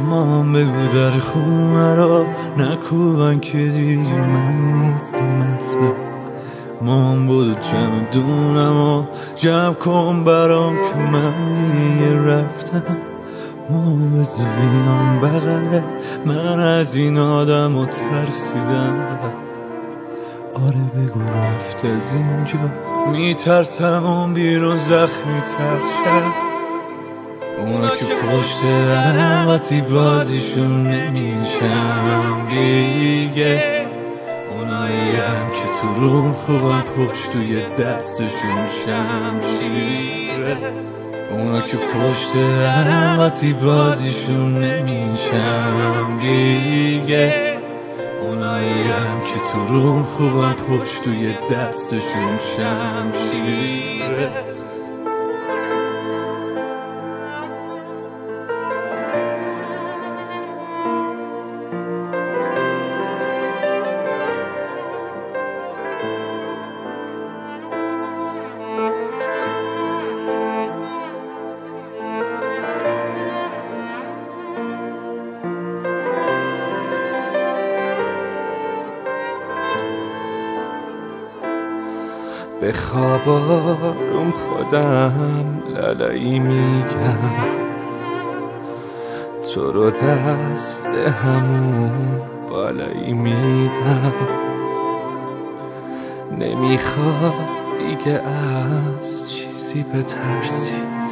مامان بگو در خونه را نکوبن که دیگه من نیستم مثلا. مامان بودو چمدونم و جمع کن برام که من دیگه رفتم. مامان بذار بیام بغله من از این آدم و ترسیدم. آره بگو رفت از اینجا میترسم اون بیرون زخمی تر شد. اونا که پشت درم وقتی بازیشون نمیشم دیگه. اونایی هم که تو روم خوبم پشت توی دستشون شمشیره. اونا که پشت درم وقتی بازیشون نمیشم دیگه. اونایی هم که تو روم خوبم پشت توی دستشون شمشیره. به خواب آروم خودم لالایی میگم تو رو دست همون بالایی میدم. نمیخواد دیگه از چیزی بترسی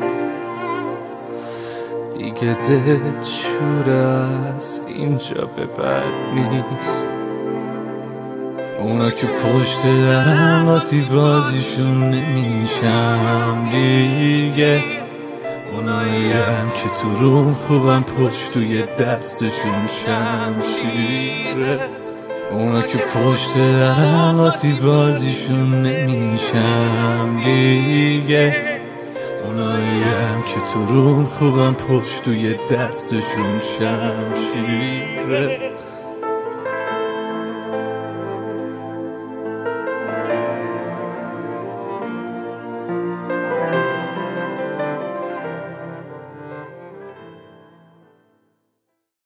دیگه دل شور از اینجا به بعد نیست. اونا که پشت درم وقتی بازیشون نمیشم دیگه. اونایی هم که تو روم خوبم پشت توی دستشون شمشیره. اونا که پشت درم وقتی بازیشون نمیشم دیگه. اونایی هم که تو روم خوبم پشت توی دستشون شمشیره.